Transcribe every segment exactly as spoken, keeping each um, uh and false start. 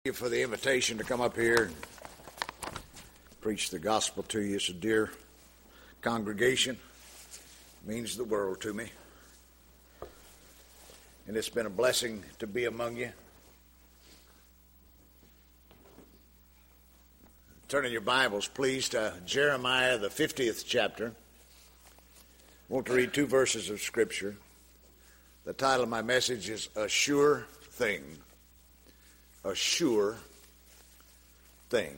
You for the invitation to come up here and preach the gospel to you. It's a dear congregation. It means the world to me. And it's been a blessing to be among you. Turn in your Bibles, please, to Jeremiah, the fiftieth chapter. I want to read two verses of Scripture. The title of my message is A Sure Thing. A sure thing.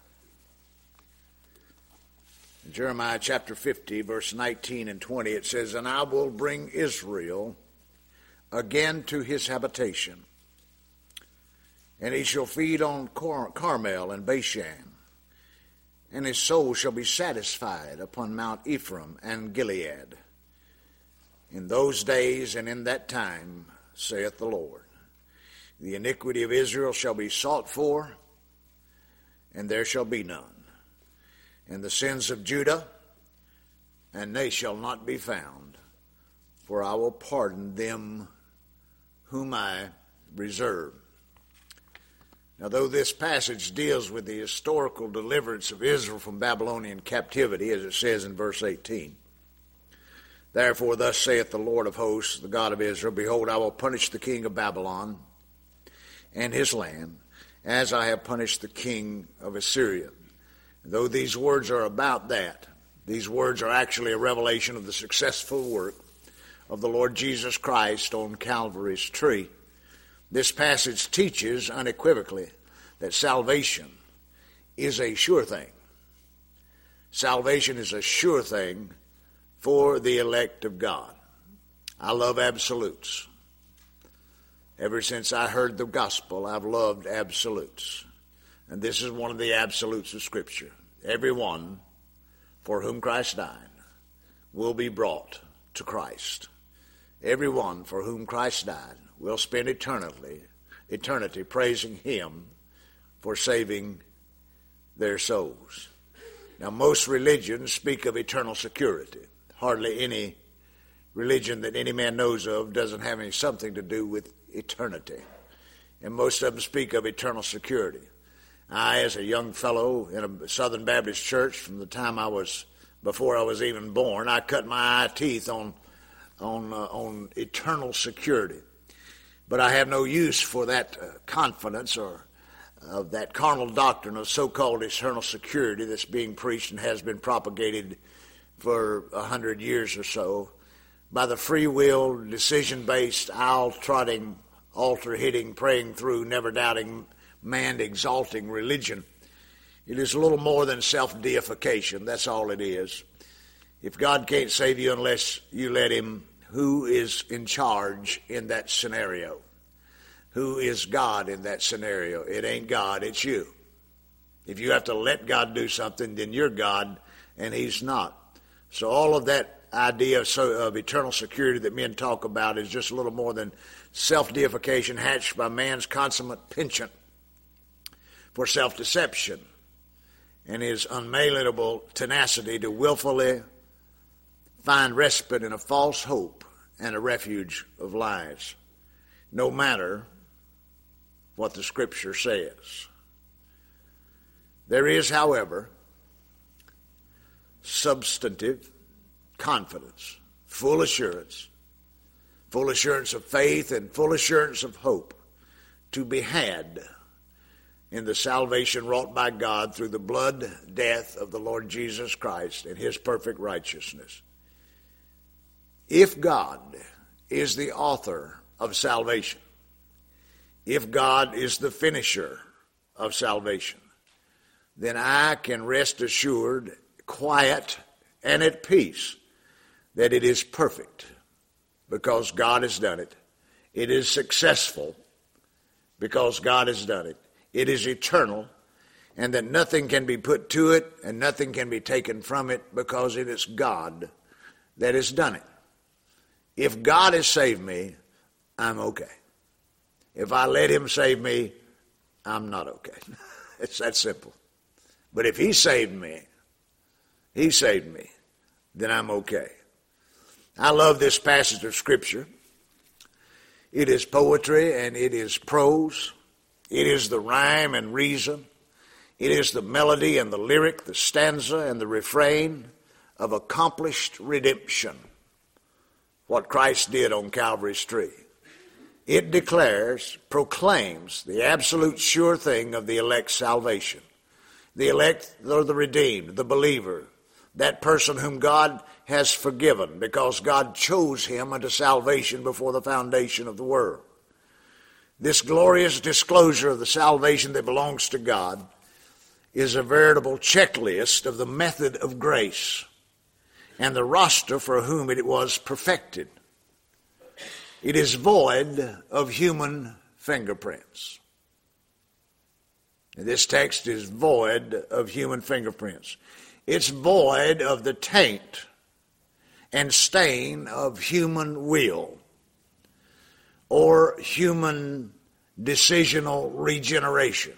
In Jeremiah chapter fifty, verse nineteen and twenty, it says, "And I will bring Israel again to his habitation, and he shall feed on Car- Carmel and Bashan, and his soul shall be satisfied upon Mount Ephraim and Gilead. In those days and in that time, saith the Lord, the iniquity of Israel shall be sought for, and there shall be none. And the sins of Judah, and they shall not be found. For I will pardon them whom I reserve." Now, though this passage deals with the historical deliverance of Israel from Babylonian captivity, as it says in verse eighteen, "Therefore thus saith the Lord of hosts, the God of Israel, Behold, I will punish the king of Babylon and his land, as I have punished the king of Assyria." Though these words are about that, these words are actually a revelation of the successful work of the Lord Jesus Christ on Calvary's tree. This passage teaches unequivocally that salvation is a sure thing. Salvation is a sure thing for the elect of God. I love absolutes. Ever since I heard the gospel, I've loved absolutes. And this is one of the absolutes of Scripture. Everyone for whom Christ died will be brought to Christ. Everyone for whom Christ died will spend eternity, eternity praising Him for saving their souls. Now, most religions speak of eternal security. Hardly any religion that any man knows of doesn't have any something to do with eternity. And most of them speak of eternal security. I, as a young fellow in a Southern Baptist church from the time I was, before I was even born, I cut my eye teeth on, on, uh, on eternal security. But I have no use for that uh, confidence or of that carnal doctrine of so-called eternal security that's being preached and has been propagated for a hundred years or so by the free will, decision-based, aisle-trotting, altar-hitting, praying through, never-doubting, man-exalting religion. It is a little more than self-deification. That's all it is. If God can't save you unless you let Him, who is in charge in that scenario? Who is God in that scenario? It ain't God, it's you. If you have to let God do something, then you're God, and He's not. So all of that idea of, so, of eternal security that men talk about is just a little more than self-deification hatched by man's consummate penchant for self-deception and his unalienable tenacity to willfully find respite in a false hope and a refuge of lies, no matter what the Scripture says. There is, however, substantive confidence, full assurance, full assurance of faith and full assurance of hope to be had in the salvation wrought by God through the blood, death of the Lord Jesus Christ and His perfect righteousness. If God is the author of salvation, if God is the finisher of salvation, then I can rest assured, quiet, and at peace that it is perfect because God has done it. It is successful because God has done it. It is eternal, and that nothing can be put to it and nothing can be taken from it because it is God that has done it. If God has saved me, I'm okay. If I let Him save me, I'm not okay. It's that simple. But if He saved me, He saved me, then I'm okay. I love this passage of Scripture. It is poetry and it is prose. It is the rhyme and reason. It is the melody and the lyric, the stanza and the refrain of accomplished redemption, what Christ did on Calvary's tree. It declares, proclaims the absolute sure thing of the elect's salvation. The elect or the redeemed, the believer, that person whom God has forgiven because God chose him unto salvation before the foundation of the world. This glorious disclosure of the salvation that belongs to God is a veritable checklist of the method of grace and the roster for whom it was perfected. It is void of human fingerprints. This text is void of human fingerprints. It's void of the taint and stain of human will or human decisional regeneration.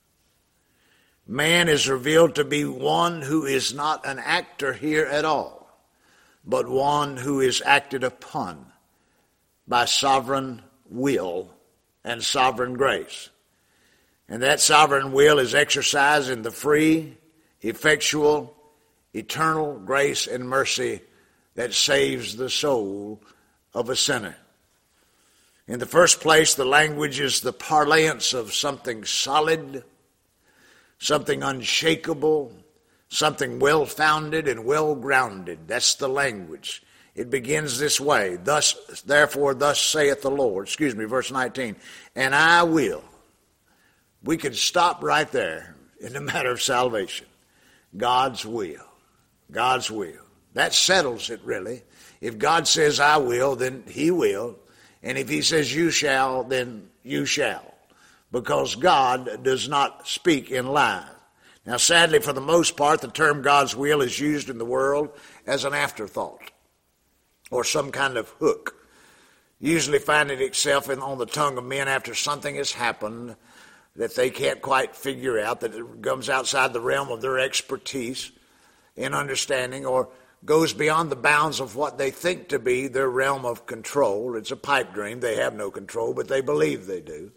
Man is revealed to be one who is not an actor here at all, but one who is acted upon by sovereign will and sovereign grace. And that sovereign will is exercised in the free, effectual, eternal grace and mercy that saves the soul of a sinner. In the first place, the language is the parlance of something solid, something unshakable, something well-founded and well-grounded. That's the language. It begins this way. Thus, therefore, thus saith the Lord. Excuse me, verse nineteen. And I will. We could stop right there in the matter of salvation. God's will. God's will. That settles it, really. If God says, I will, then he will. And if he says, you shall, then you shall. Because God does not speak in lies. Now, sadly, for the most part, the term God's will is used in the world as an afterthought or some kind of hook, usually finding itself in, on the tongue of men after something has happened that they can't quite figure out, that it comes outside the realm of their expertise in understanding or goes beyond the bounds of what they think to be their realm of control. It's a pipe dream. They have no control, but they believe they do.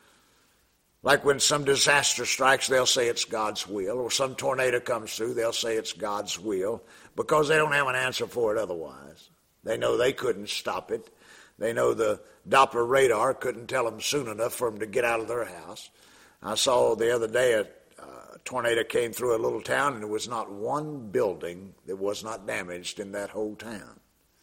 Like when some disaster strikes, they'll say it's God's will, or some tornado comes through, they'll say it's God's will, because they don't have an answer for it otherwise. They know they couldn't stop it. They know the Doppler radar couldn't tell them soon enough for them to get out of their house. I saw the other day a uh, tornado came through a little town, and there was not one building that was not damaged in that whole town.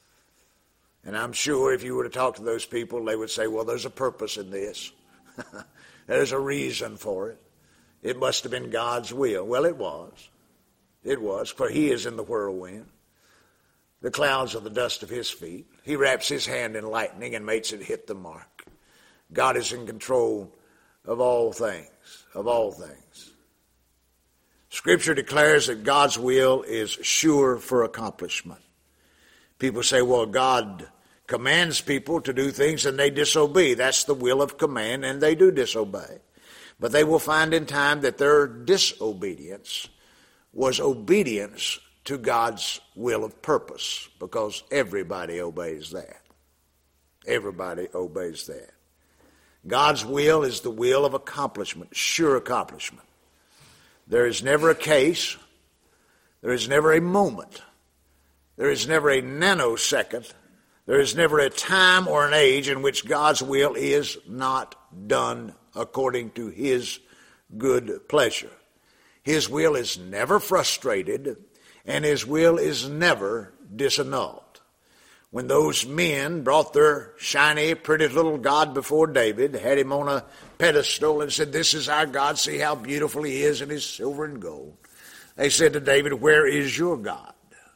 And I'm sure if you were to talk to those people, they would say, well, there's a purpose in this. There's a reason for it. It must have been God's will. Well, it was. It was, for he is in the whirlwind. The clouds are the dust of his feet. He wraps his hand in lightning and makes it hit the mark. God is in control of all things, of all things. Scripture declares that God's will is sure for accomplishment. People say, well, God commands people to do things and they disobey. That's the will of command, and they do disobey. But they will find in time that their disobedience was obedience to God's will of purpose, because everybody obeys that. Everybody obeys that. God's will is the will of accomplishment, sure accomplishment. There is never a case, there is never a moment, there is never a nanosecond, there is never a time or an age in which God's will is not done according to his good pleasure. His will is never frustrated, and his will is never disannulled. When those men brought their shiny, pretty little God before David, had him on a pedestal and said, this is our God, see how beautiful he is in his silver and gold. They said to David, where is your God?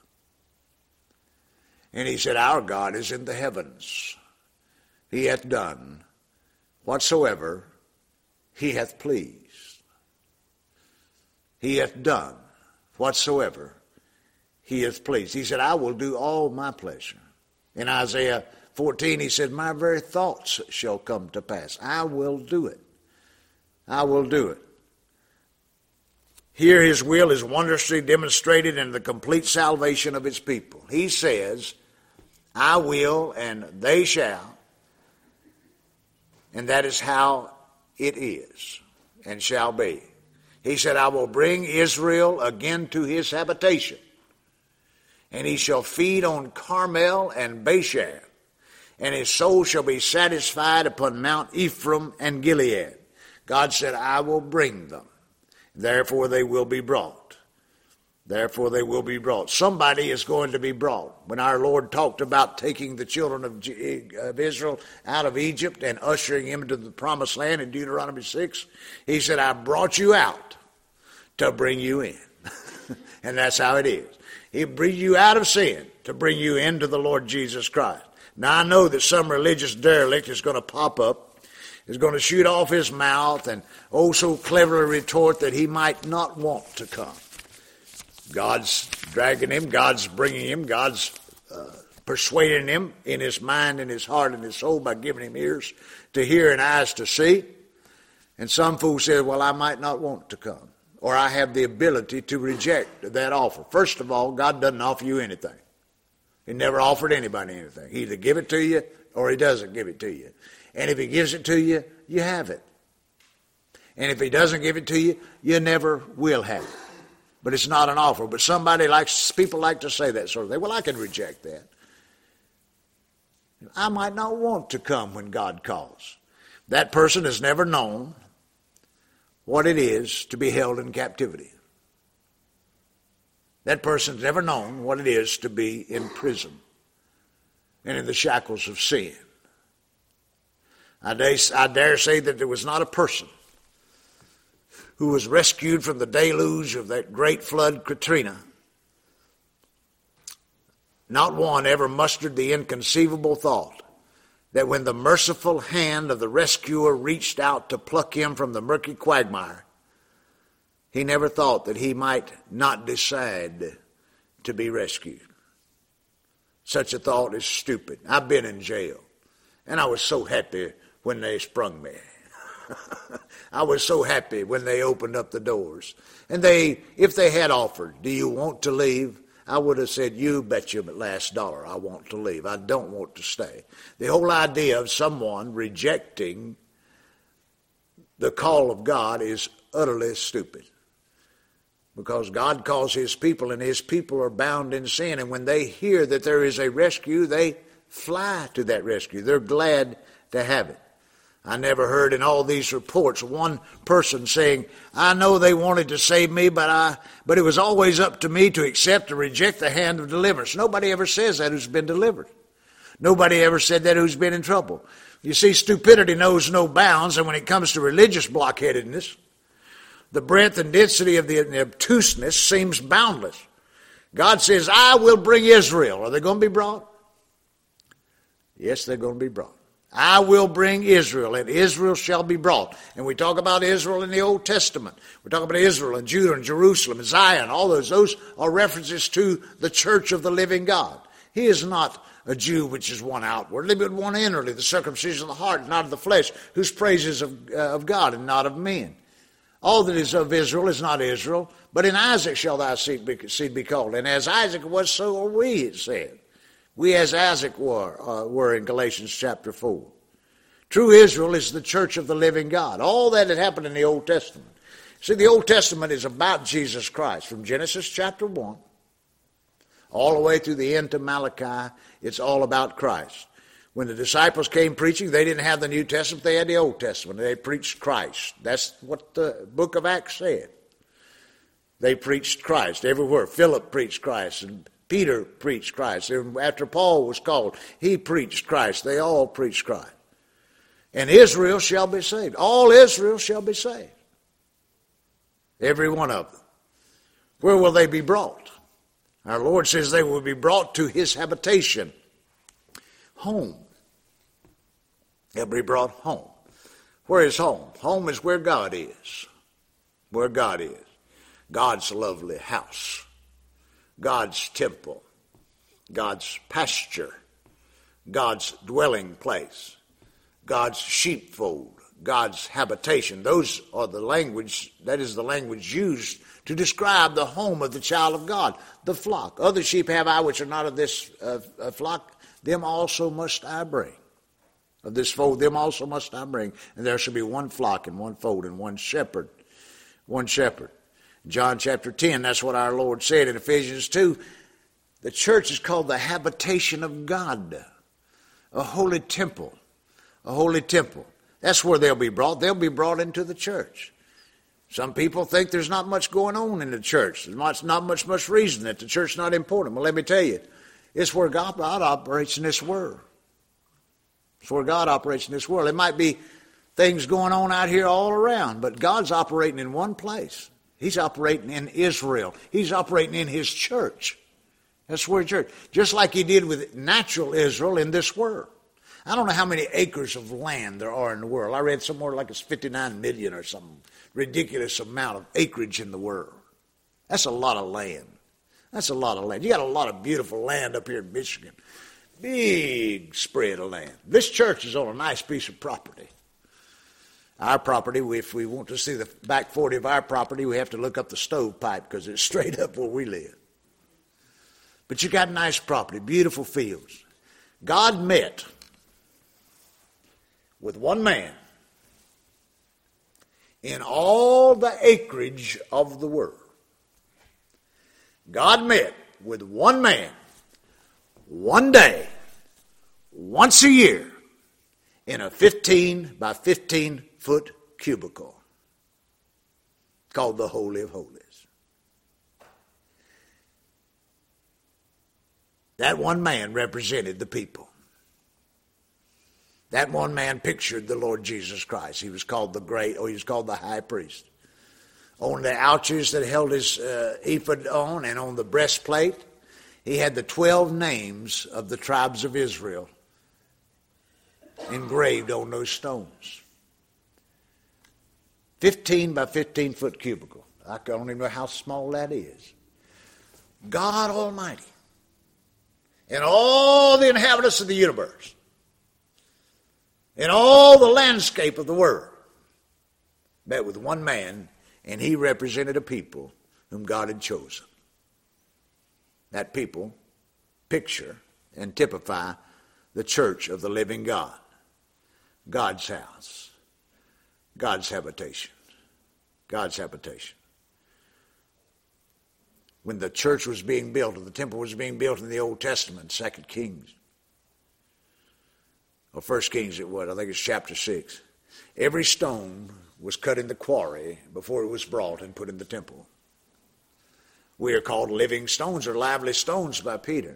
And he said, our God is in the heavens. He hath done whatsoever he hath pleased. He hath done whatsoever he hath pleased. He said, I will do all my pleasure. In Isaiah fourteen, he said, my very thoughts shall come to pass. I will do it. I will do it. Here his will is wondrously demonstrated in the complete salvation of his people. He says, I will and they shall. And that is how it is and shall be. He said, I will bring Israel again to his habitation, and he shall feed on Carmel and Bashan, and his soul shall be satisfied upon Mount Ephraim and Gilead. God said, I will bring them. Therefore they will be brought. Therefore they will be brought. Somebody is going to be brought. When our Lord talked about taking the children of, of Israel out of Egypt and ushering them into the promised land in Deuteronomy six, he said, I brought you out to bring you in. And that's how it is. He brings you out of sin to bring you into the Lord Jesus Christ. Now I know that some religious derelict is going to pop up, is going to shoot off his mouth and oh so cleverly retort that he might not want to come. God's dragging him, God's bringing him, God's uh, persuading him in his mind and his heart and his soul by giving him ears to hear and eyes to see. And some fool says, well, I might not want to come, or I have the ability to reject that offer. First of all, God doesn't offer you anything. He never offered anybody anything. He either give it to you or he doesn't give it to you. And if he gives it to you, you have it. And if he doesn't give it to you, you never will have it. But it's not an offer. But somebody likes, people like to say that sort of thing. Well, I can reject that. I might not want to come when God calls. That person has never known what it is to be held in captivity. That person's never known what it is to be in prison and in the shackles of sin. I dare, I dare say that there was not a person who was rescued from the deluge of that great flood, Katrina. Not one ever mustered the inconceivable thought that when the merciful hand of the rescuer reached out to pluck him from the murky quagmire, he never thought that he might not decide to be rescued. Such a thought is stupid. I've been in jail, and I was so happy when they sprung me. I was so happy when they opened up the doors. And they, if they had offered, do you want to leave? I would have said, you bet your last dollar I want to leave. I don't want to stay. The whole idea of someone rejecting the call of God is utterly stupid. Because God calls his people, and his people are bound in sin. And when they hear that there is a rescue, they fly to that rescue. They're glad to have it. I never heard in all these reports one person saying, I know they wanted to save me, but I, but it was always up to me to accept or reject the hand of deliverance. Nobody ever says that who's been delivered. Nobody ever said that who's been in trouble. You see, stupidity knows no bounds, and when it comes to religious blockheadedness, the breadth and density of the, the obtuseness seems boundless. God says, I will bring Israel. Are they going to be brought? Yes, they're going to be brought. I will bring Israel, and Israel shall be brought. And we talk about Israel in the Old Testament. We talk about Israel and Judah and Jerusalem and Zion. All those, those are references to the church of the living God. He is not a Jew which is one outwardly, but one inwardly, the circumcision of the heart, not of the flesh, whose praise is of, uh, of God and not of men. All that is of Israel is not Israel, but in Isaac shall thy seed be, seed be called. And as Isaac was, so are we, it said. We as Isaac were, uh, were in Galatians chapter four. True Israel is the church of the living God. All that had happened in the Old Testament. See, the Old Testament is about Jesus Christ. From Genesis chapter one, all the way through the end to Malachi, it's all about Christ. When the disciples came preaching, they didn't have the New Testament, they had the Old Testament. They preached Christ. That's what the book of Acts said. They preached Christ everywhere. Philip preached Christ, and Peter preached Christ. And after Paul was called, he preached Christ. They all preached Christ. And Israel shall be saved. All Israel shall be saved. Every one of them. Where will they be brought? Our Lord says they will be brought to his habitation. Home. They'll be brought home. Where is home? Home is where God is. Where God is. God's lovely house. God's temple, God's pasture, God's dwelling place, God's sheepfold, God's habitation. Those are the language, that is the language used to describe the home of the child of God, the flock. Other sheep have I which are not of this uh, flock, them also must I bring. Of this fold them also must I bring, and there shall be one flock and one fold and one shepherd. One shepherd. John chapter ten, that's what our Lord said. In Ephesians two, the church is called the habitation of God, a holy temple, a holy temple. That's where they'll be brought. They'll be brought into the church. Some people think there's not much going on in the church. There's not, not much, much reason that the church is not important. Well, let me tell you, it's where God, God operates in this world. It's where God operates in this world. There might be things going on out here all around, but God's operating in one place. He's operating in Israel. He's operating in His church. That's where church. Just like He did with natural Israel in this world. I don't know how many acres of land there are in the world. I read somewhere like it's fifty-nine million or some ridiculous amount of acreage in the world. That's a lot of land. That's a lot of land. You got a lot of beautiful land up here in Michigan. Big spread of land. This church is on a nice piece of property. Our property, if we want to see the back forty of our property, we have to look up the stovepipe because it's straight up where we live. But you got nice property, beautiful fields. God met with one man in all the acreage of the world. God met with one man one day, once a year, in a fifteen by fifteen foot cubicle called the Holy of Holies. That one man represented the people. That one man pictured the Lord Jesus Christ. He was called the great, or he was called the high priest. On the ouches that held his uh, ephod on and on the breastplate, he had the twelve names of the tribes of Israel engraved on those stones. fifteen by fifteen foot cubicle. I don't even know how small that is. God Almighty and all the inhabitants of the universe and all the landscape of the world met with one man, and he represented a people whom God had chosen. That people picture and typify the church of the living God, God's house, God's habitation, God's habitation. When the church was being built, or the temple was being built in the Old Testament, Second Kings, or First Kings it was, I think it's chapter six, every stone was cut in the quarry before it was brought and put in the temple. We are called living stones or lively stones by Peter.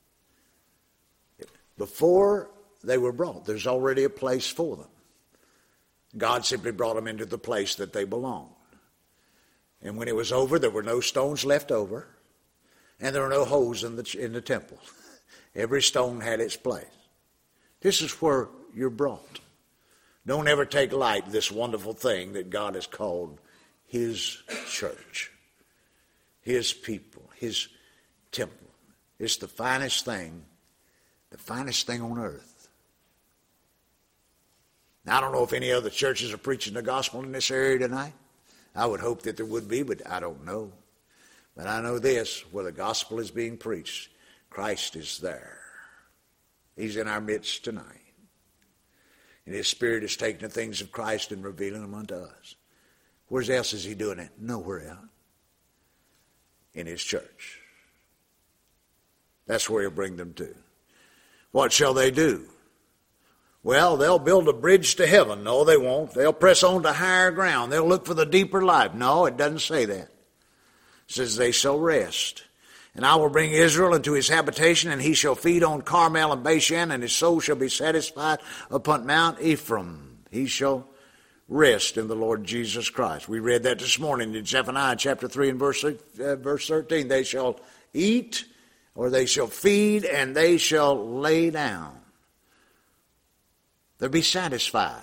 Before they were brought, there's already a place for them. God simply brought them into the place that they belonged. And when it was over, there were no stones left over, and there were no holes in the, in the temple. Every stone had its place. This is where you're brought. Don't ever take light this wonderful thing that God has called His church. His people, His temple. It's the finest thing, the finest thing on earth. Now, I don't know if any other churches are preaching the gospel in this area tonight. I would hope that there would be, but I don't know. But I know this, where the gospel is being preached, Christ is there. He's in our midst tonight. And His Spirit is taking the things of Christ and revealing them unto us. Where else is He doing it? Nowhere else. In His church. That's where He'll bring them to. What shall they do? Well, they'll build a bridge to heaven. No, they won't. They'll press on to higher ground. They'll look for the deeper life. No, it doesn't say that. It says they shall rest. And I will bring Israel into his habitation, and he shall feed on Carmel and Bashan, and his soul shall be satisfied upon Mount Ephraim. He shall rest in the Lord Jesus Christ. We read that this morning in Zephaniah chapter three and verse, uh, verse thirteen. They shall eat, or they shall feed, and they shall lay down. They'll be satisfied.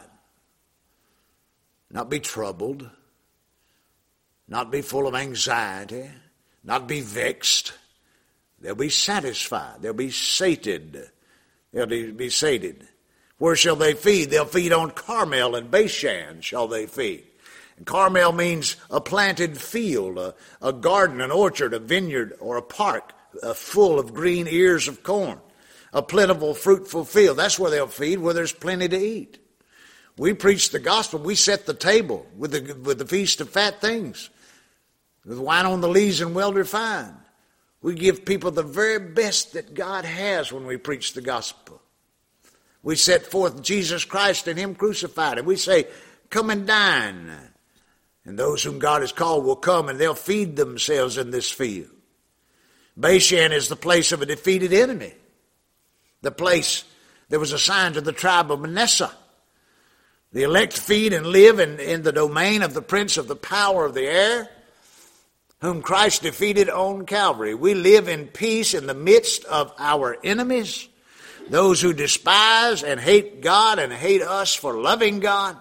Not be troubled. Not be full of anxiety. Not be vexed. They'll be satisfied. They'll be sated. They'll be sated. Where shall they feed? They'll feed on Carmel and Bashan shall they feed. And Carmel means a planted field, a, a garden, an orchard, a vineyard, or a park uh, full of green ears of corn. a plentiful, fruitful field. That's where they'll feed, where there's plenty to eat. We preach the gospel. We set the table with the, with the feast of fat things, with wine on the lees and well refined. We give people the very best that God has when we preach the gospel. We set forth Jesus Christ and Him crucified, and we say, come and dine. And those whom God has called will come, and they'll feed themselves in this field. Bashan is the place of a defeated enemy, the place that was assigned to the tribe of Manasseh. The elect feed and live in, in the domain of the prince of the power of the air, whom Christ defeated on Calvary. We live in peace in the midst of our enemies, those who despise and hate God and hate us for loving God.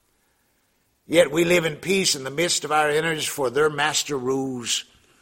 Yet we live in peace in the midst of our enemies, for their master rules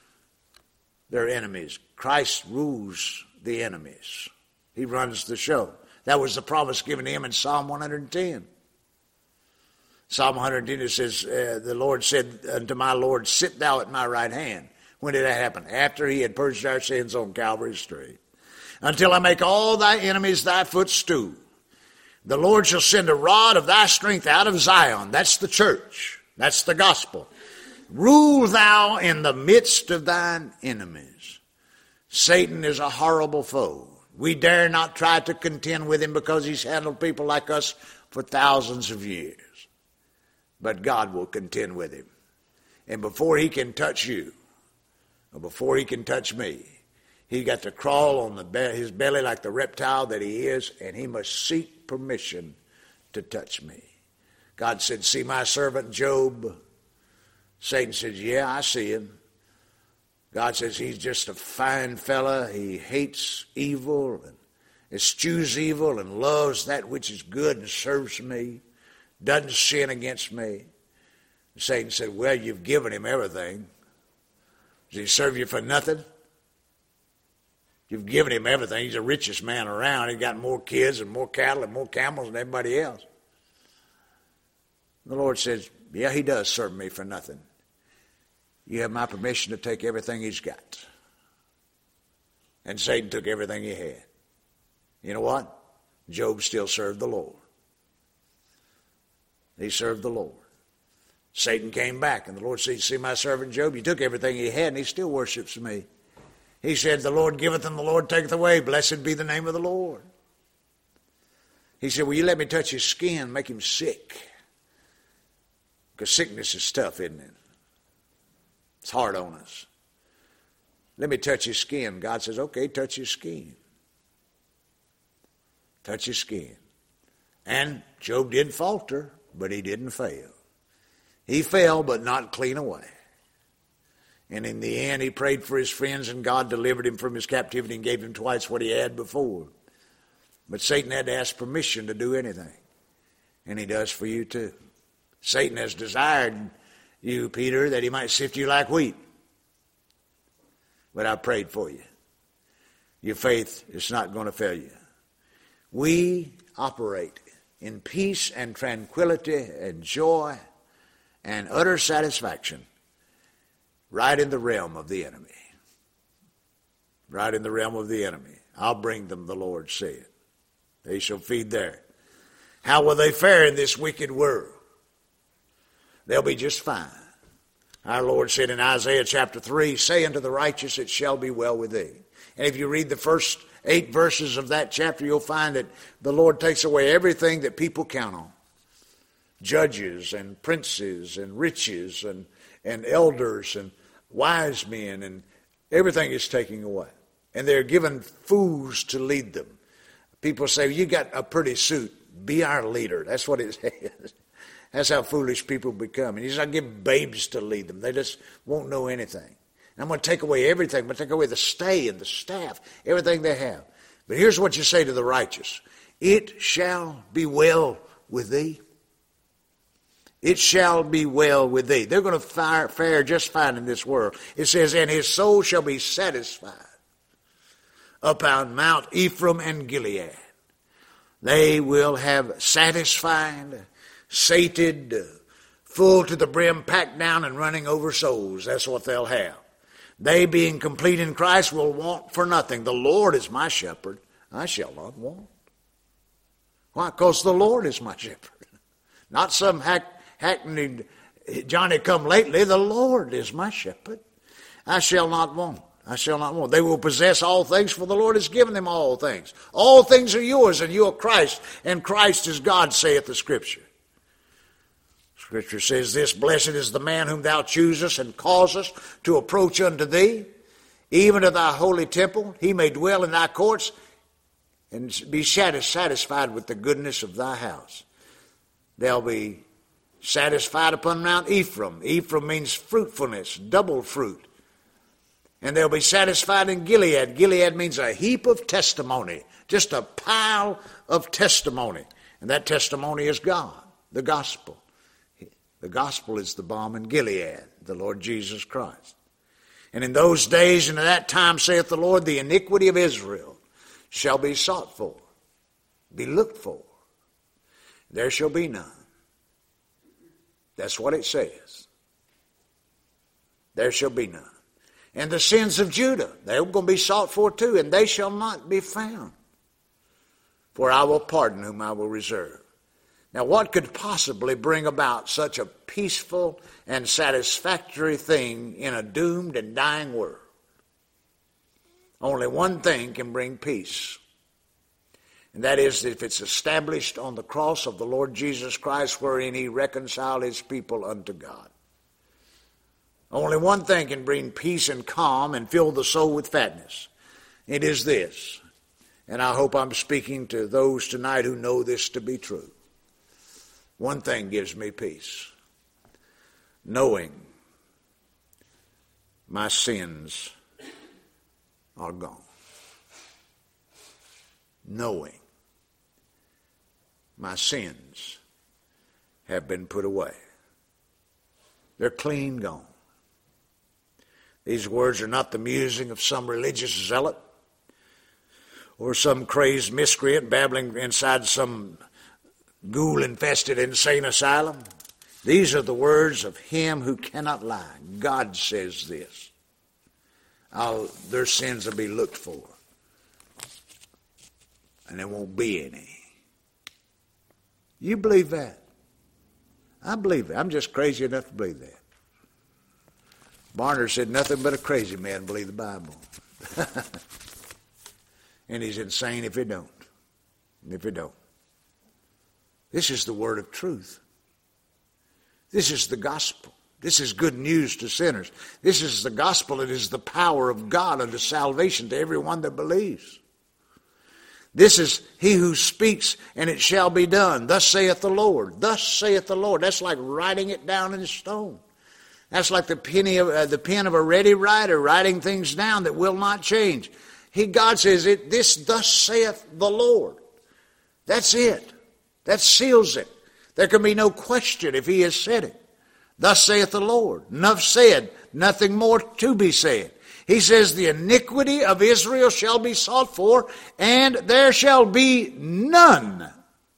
their enemies. Christ rules the enemies. He runs the show. That was the promise given to him in Psalm one hundred ten. Psalm one hundred ten, it says, uh, the Lord said unto my Lord, sit thou at my right hand. When did that happen? After he had purged our sins on Calvary's tree. Until I make all thy enemies thy footstool. The Lord shall send a rod of thy strength out of Zion. That's the church. That's the gospel. Rule thou in the midst of thine enemies. Satan is a horrible foe. We dare not try to contend with him because he's handled people like us for thousands of years. But God will contend with him. And before he can touch you, or before he can touch me, he got to crawl on the be- his belly like the reptile that he is, and he must seek permission to touch me. God said, see my servant Job? Satan says, yeah, I see him. God says he's just a fine fella. He hates evil and eschews evil and loves that which is good and serves me. Doesn't sin against me. Satan said, well, you've given him everything. Does he serve you for nothing? You've given him everything. He's the richest man around. He's got more kids and more cattle and more camels than everybody else. The Lord says, yeah, he does serve me for nothing. You have my permission to take everything he's got. And Satan took everything he had. You know what? Job still served the Lord. He served the Lord. Satan came back, and the Lord said, see my servant Job? You took everything he had, and he still worships me. He said, the Lord giveth and the Lord taketh away. Blessed be the name of the Lord. He said, will you let me touch his skin, make him sick? Because sickness is tough, isn't it? It's hard on us. Let me touch his skin. God says, okay, touch his skin. Touch his skin. And Job did falter, but he didn't fail. He fell, but not clean away. And in the end, he prayed for his friends, and God delivered him from his captivity and gave him twice what he had before. But Satan had to ask permission to do anything. And he does for you too. Satan has desired you, Peter, that he might sift you like wheat. But I prayed for you. Your faith is not going to fail you. We operate in peace and tranquility and joy and utter satisfaction right in the realm of the enemy. Right in the realm of the enemy. I'll bring them, the Lord said. They shall feed there. How will they fare in this wicked world? They'll be just fine. Our Lord said in Isaiah chapter three, say unto the righteous, it shall be well with thee. And if you read the first eight verses of that chapter, you'll find that the Lord takes away everything that people count on. Judges and princes and riches and, and elders and wise men, and everything is taken away. And they're given fools to lead them. People say, you got a pretty suit, be our leader. That's what it says. That's how foolish people become. And he says, I'll give babes to lead them. They just won't know anything. And I'm going to take away everything. I'm going to take away the stay and the staff, everything they have. But here's what you say to the righteous. It shall be well with thee. It shall be well with thee. They're going to fare, fare just fine in this world. It says, and his soul shall be satisfied upon Mount Ephraim and Gilead. They will have satisfied, sated, full to the brim, packed down and running over souls. That's what they'll have. They, being complete in Christ, will want for nothing. The Lord is my shepherd. I shall not want. Why? Because the Lord is my shepherd. Not some hack, hackneyed Johnny come lately. The Lord is my shepherd. I shall not want. I shall not want. They will possess all things, for the Lord has given them all things. All things are yours, and you are Christ, and Christ is God, saith the Scripture. Scripture says this, blessed is the man whom thou choosest and causest to approach unto thee, even to thy holy temple. He may dwell in thy courts and be satisfied with the goodness of thy house. They'll be satisfied upon Mount Ephraim. Ephraim means fruitfulness, double fruit. And they'll be satisfied in Gilead. Gilead means a heap of testimony, just a pile of testimony. And that testimony is God, the gospel. The gospel is the balm in Gilead, the Lord Jesus Christ. And in those days and at that time, saith the Lord, the iniquity of Israel shall be sought for, be looked for. There shall be none. That's what it says. There shall be none. And the sins of Judah, they're going to be sought for too, and they shall not be found. For I will pardon whom I will reserve. Now, what could possibly bring about such a peaceful and satisfactory thing in a doomed and dying world? Only one thing can bring peace. And that is if it's established on the cross of the Lord Jesus Christ, wherein he reconciled his people unto God. Only one thing can bring peace and calm and fill the soul with fatness. It is this. And I hope I'm speaking to those tonight who know this to be true. One thing gives me peace. Knowing my sins are gone. Knowing my sins have been put away. They're clean gone. These words are not the musing of some religious zealot or some crazed miscreant babbling inside some ghoul-infested insane asylum. These are the words of him who cannot lie. God says this. I'll, their sins will be looked for, and there won't be any. You believe that? I believe it. I'm just crazy enough to believe that. Barnard said nothing but a crazy man believe the Bible. And he's insane if he don't. If he don't. This is the word of truth. This is the gospel. This is good news to sinners. This is the gospel. It is the power of God unto salvation to everyone that believes. This is he who speaks, and it shall be done. Thus saith the Lord. Thus saith the Lord. That's like writing it down in stone. That's like the, penny of, uh, the pen of a ready writer writing things down that will not change. He, God says, it. This thus saith the Lord. That's it. That seals it. There can be no question if he has said it. Thus saith the Lord. Enough said, nothing more to be said. He says, the iniquity of Israel shall be sought for, and there shall be none.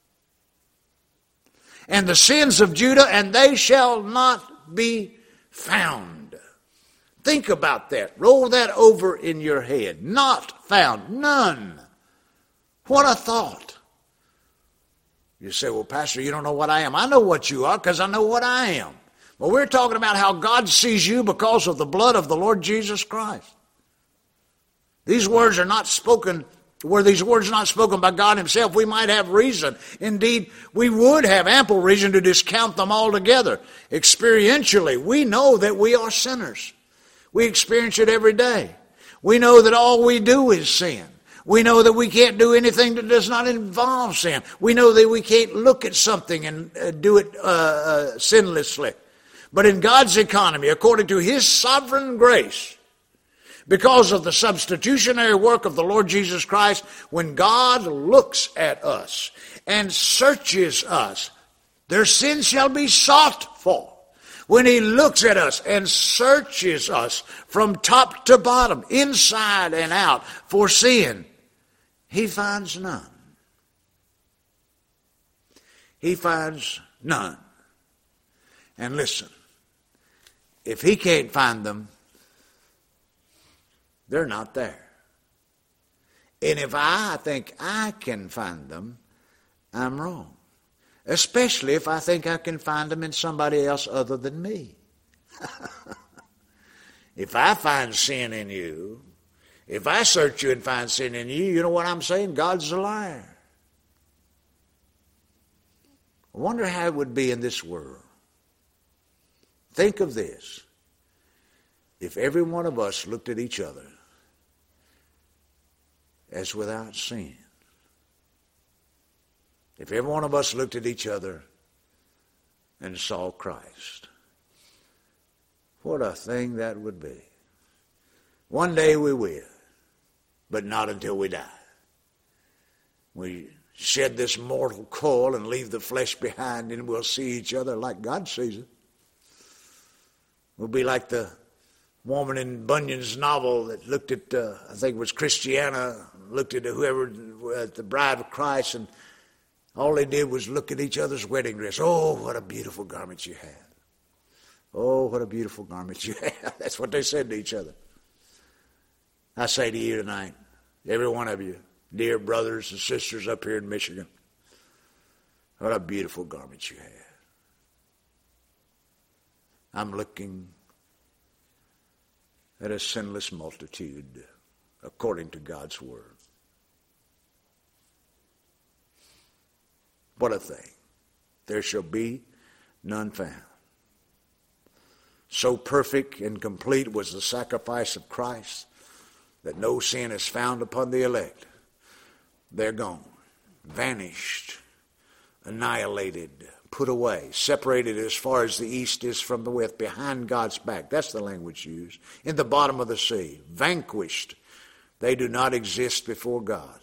And the sins of Judah, and they shall not be found. Think about that. Roll that over in your head. Not found. None. What a thought. You say, well, Pastor, you don't know what I am. I know what you are because I know what I am. Well, we're talking about how God sees you because of the blood of the Lord Jesus Christ. These words are not spoken, were these words not spoken by God himself, we might have reason. Indeed, we would have ample reason to discount them altogether. Experientially, we know that we are sinners. We experience it every day. We know that all we do is sin. We know that we can't do anything that does not involve sin. We know that we can't look at something and uh, do it uh, uh, sinlessly. But in God's economy, according to his sovereign grace, because of the substitutionary work of the Lord Jesus Christ, when God looks at us and searches us, their sins shall be sought for. When he looks at us and searches us from top to bottom, inside and out, for sin, he finds none. He finds none. And listen, if he can't find them, they're not there. And if I think I can find them, I'm wrong. Especially if I think I can find them in somebody else other than me. If I find sin in you, if I search you and find sin in you, you know what I'm saying? God's a liar. I wonder how it would be in this world. Think of this. If every one of us looked at each other as without sin. If every one of us looked at each other and saw Christ. What a thing that would be. One day we will, but not until we die. We shed this mortal coil and leave the flesh behind, and we'll see each other like God sees it. We'll be like the woman in Bunyan's novel that looked at, uh, I think it was Christiana, looked at whoever, at the bride of Christ, and all they did was look at each other's wedding dress. Oh, what a beautiful garment you have. Oh, what a beautiful garment you have. That's what they said to each other. I say to you tonight, every one of you, dear brothers and sisters up here in Michigan, what a beautiful garment you have. I'm looking at a sinless multitude according to God's word. What a thing. There shall be none found. So perfect and complete was the sacrifice of Christ that no sin is found upon the elect. They're gone, vanished, annihilated, put away, separated as far as the east is from the west, behind God's back. That's the language used. In the bottom of the sea, vanquished. They do not exist before God.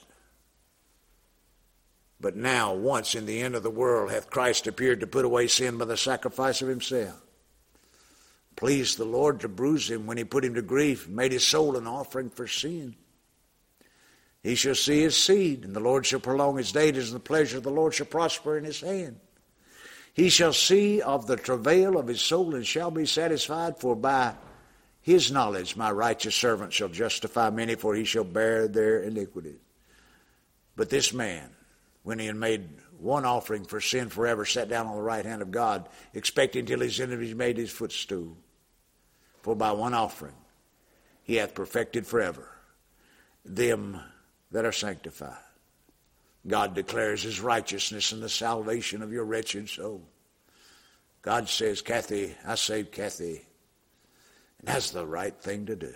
But now, once in the end of the world, hath Christ appeared to put away sin by the sacrifice of himself. Pleased the Lord to bruise him when he put him to grief, made his soul an offering for sin. He shall see his seed, and the Lord shall prolong his days, and the pleasure of the Lord shall prosper in his hand. He shall see of the travail of his soul, and shall be satisfied, for by his knowledge my righteous servant shall justify many, for he shall bear their iniquities. But this man, when he had made one offering for sin forever, sat down on the right hand of God, expecting till his enemies made his footstool. For by one offering he hath perfected forever them that are sanctified. God declares his righteousness and the salvation of your wretched soul. God says, Kathy, I saved Kathy. And that's the right thing to do.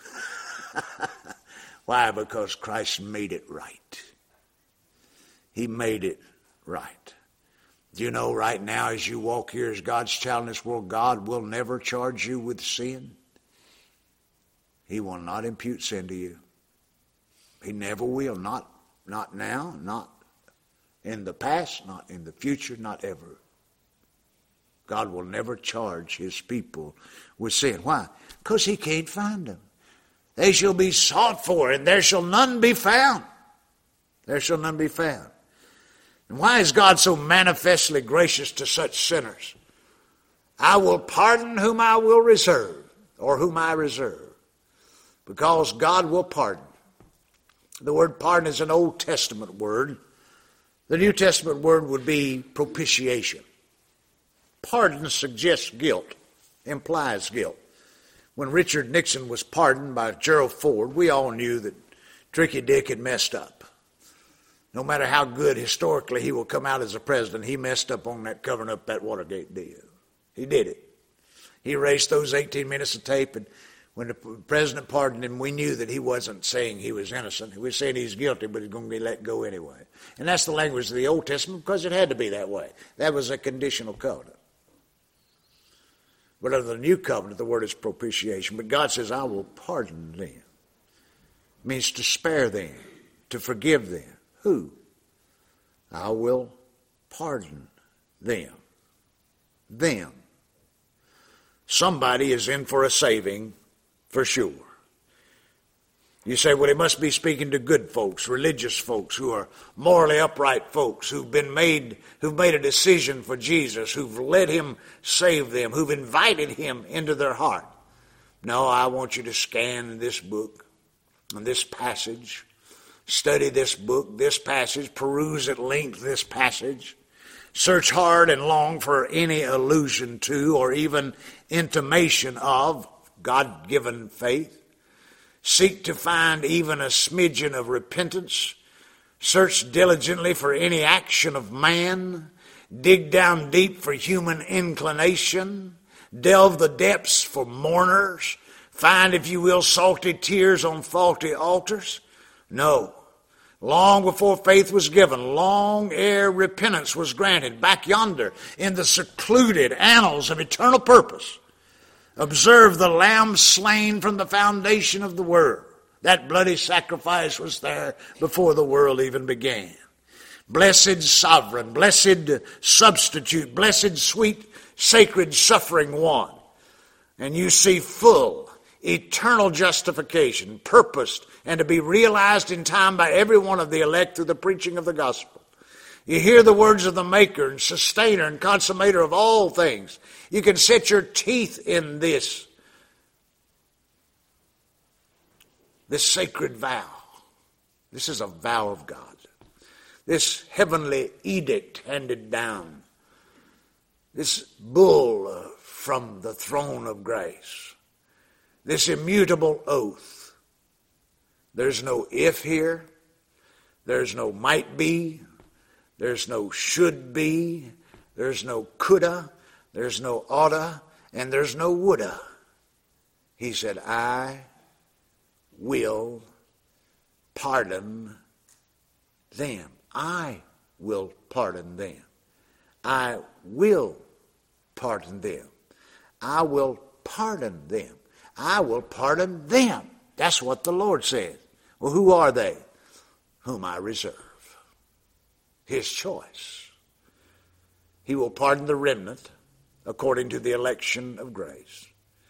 Why? Because Christ made it right. He made it right. Do you know right now as you walk here as God's child in this world, God will never charge you with sin. He will not impute sin to you. He never will. Not, not now, not in the past, not in the future, not ever. God will never charge his people with sin. Why? Because he can't find them. They shall be sought for, and there shall none be found. There shall none be found. And why is God so manifestly gracious to such sinners? I will pardon whom I will reserve, or whom I reserve, because God will pardon. The word pardon is an Old Testament word. The New Testament word would be propitiation. Pardon suggests guilt, implies guilt. When Richard Nixon was pardoned by Gerald Ford, we all knew that Tricky Dick had messed up. No matter how good historically he will come out as a president, he messed up on that covering up that Watergate deal. He did it. He erased those eighteen minutes of tape, and when the president pardoned him, we knew that he wasn't saying he was innocent. He was saying he's guilty, but he's going to be let go anyway. And that's the language of the Old Testament because it had to be that way. That was a conditional covenant. But under the New Covenant, the word is propitiation. But God says, I will pardon them. It means to spare them, to forgive them. Who? I will pardon them. Them. Somebody is in for a saving for sure. You say, well, he must be speaking to good folks, religious folks who are morally upright folks, who've been made, who've made a decision for Jesus, who've let him save them, who've invited him into their heart. No, I want you to scan this book and this passage. Study this book, this passage, peruse at length this passage. Search hard and long for any allusion to or even intimation of God-given faith. Seek to find even a smidgen of repentance. Search diligently for any action of man. Dig down deep for human inclination. Delve the depths for mourners. Find, if you will, salty tears on faulty altars. No. Long before faith was given, long ere repentance was granted, back yonder in the secluded annals of eternal purpose, observe the Lamb slain from the foundation of the world. That bloody sacrifice was there before the world even began. Blessed sovereign, blessed substitute, blessed sweet sacred suffering one. And you see full eternal justification, purposed and to be realized in time by every one of the elect through the preaching of the gospel. You hear the words of the maker and sustainer and consummator of all things. You can set your teeth in this, this sacred vow. This is a vow of God. This heavenly edict handed down. This bull from the throne of grace. This immutable oath. There's no if here. There's no might be. There's no should be. There's no coulda. There's no oughta. And there's no woulda. He said, I will pardon them. I will pardon them. I will pardon them. I will pardon them. I will pardon them. That's what the Lord said. Well, who are they? Whom I reserve. His choice. He will pardon the remnant according to the election of grace.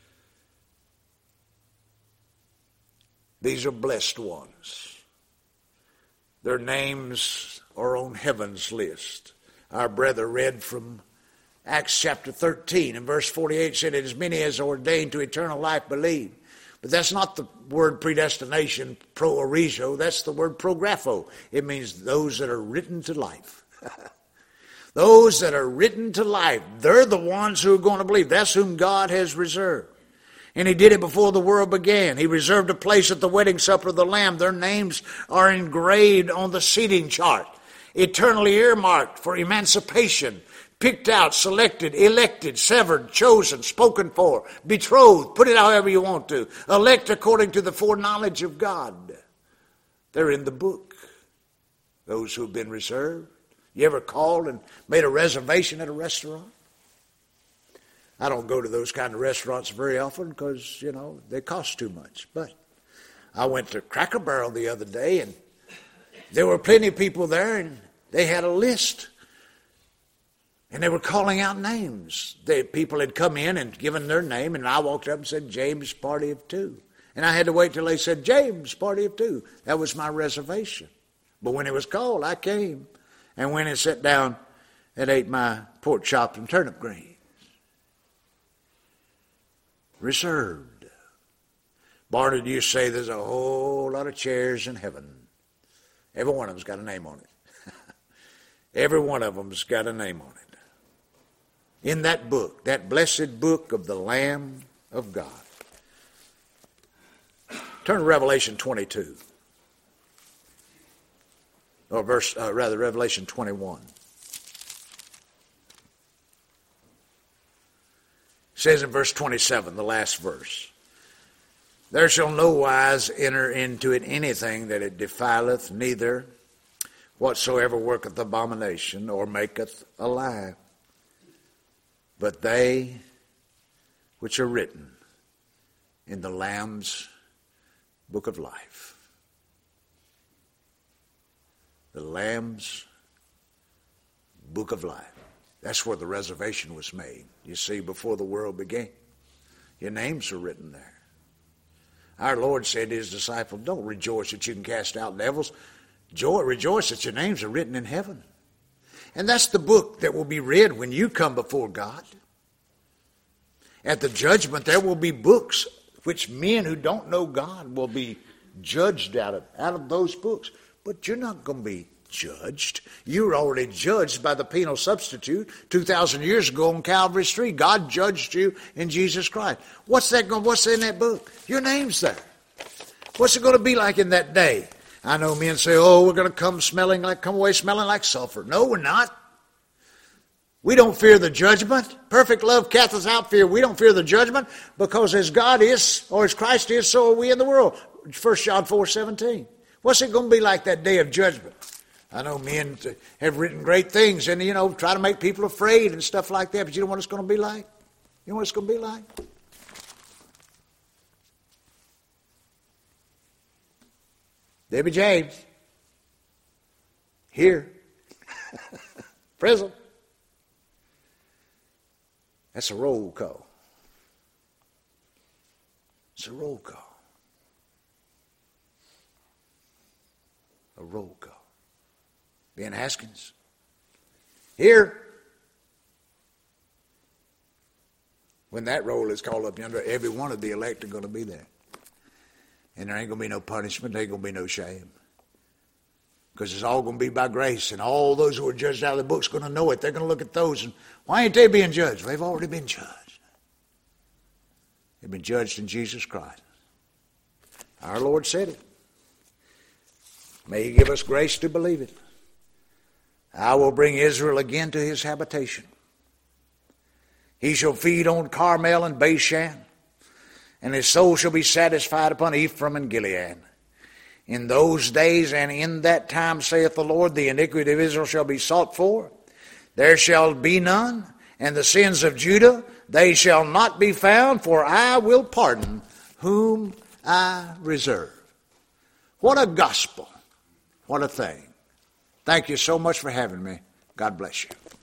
These are blessed ones. Their names are on heaven's list. Our brother read from Acts chapter thirteen and verse forty-eight said, as many as are ordained to eternal life believe. But that's not the word predestination, pro-orizo. That's the word prographo. It means those that are written to life. Those that are written to life, they're the ones who are going to believe. That's whom God has reserved. And he did it before the world began. He reserved a place at the wedding supper of the Lamb. Their names are engraved on the seating chart, eternally earmarked for emancipation, picked out, selected, elected, severed, chosen, spoken for, betrothed, put it however you want to, elect according to the foreknowledge of God. They're in the book. Those who have been reserved. You ever called and made a reservation at a restaurant? I don't go to those kind of restaurants very often because, you know, they cost too much. But I went to Cracker Barrel the other day, and there were plenty of people there, and they had a list. And they were calling out names. They, people had come in and given their name, and I walked up and said, James, party of two. And I had to wait till they said, James, party of two. That was my reservation. But when it was called, I came and went and sat down and ate my pork chops and turnip greens. Reserved. Barney, do you say there's a whole lot of chairs in heaven? Every one of them's got a name on it. Every one of them's got a name on it. In that book, that blessed book of the Lamb of God. Turn to Revelation twenty-two. Or verse, uh, rather, Revelation twenty-one. It says in verse twenty-seven, the last verse, there shall no wise enter into it anything that it defileth, neither whatsoever worketh abomination or maketh a lie, but they which are written in the Lamb's book of life. The Lamb's book of life. That's where the reservation was made. You see, before the world began, your names are written there. Our Lord said to his disciples, don't rejoice that you can cast out devils. Joy, rejoice that your names are written in heaven. And that's the book that will be read when you come before God. At the judgment, there will be books which men who don't know God will be judged out of, out of those books. But you're not going to be judged. You were already judged by the penal substitute two thousand years ago on Calvary's tree. God judged you in Jesus Christ. What's that going? What's in that book? Your name's there. What's it going to be like in that day? I know men say, "Oh, we're going to come smelling like, come away smelling like sulfur." No, we're not. We don't fear the judgment. Perfect love casteth out fear. We don't fear the judgment because as God is, or as Christ is, so are we in the world. First John four seventeen. What's it going to be like that day of judgment? I know men have written great things and, you know, try to make people afraid and stuff like that, but you know what it's going to be like? You know what it's going to be like? Debbie James, here, prison. That's a roll call. It's a roll call. A roll call. Ben Haskins, here. When that roll is called up yonder, every one of the elect are going to be there. And there ain't going to be no punishment. There ain't going to be no shame. Because it's all going to be by grace. And all those who are judged out of the book's going to know it. They're going to look at those and, why ain't they being judged? Well, they've already been judged. They've been judged in Jesus Christ. Our Lord said it. May He give us grace to believe it. I will bring Israel again to his habitation. He shall feed on Carmel and Bashan, and his soul shall be satisfied upon Ephraim and Gilead. In those days and in that time, saith the Lord, the iniquity of Israel shall be sought for. There shall be none, and the sins of Judah, they shall not be found, for I will pardon whom I reserve. What a gospel. What a thing. Thank you so much for having me. God bless you.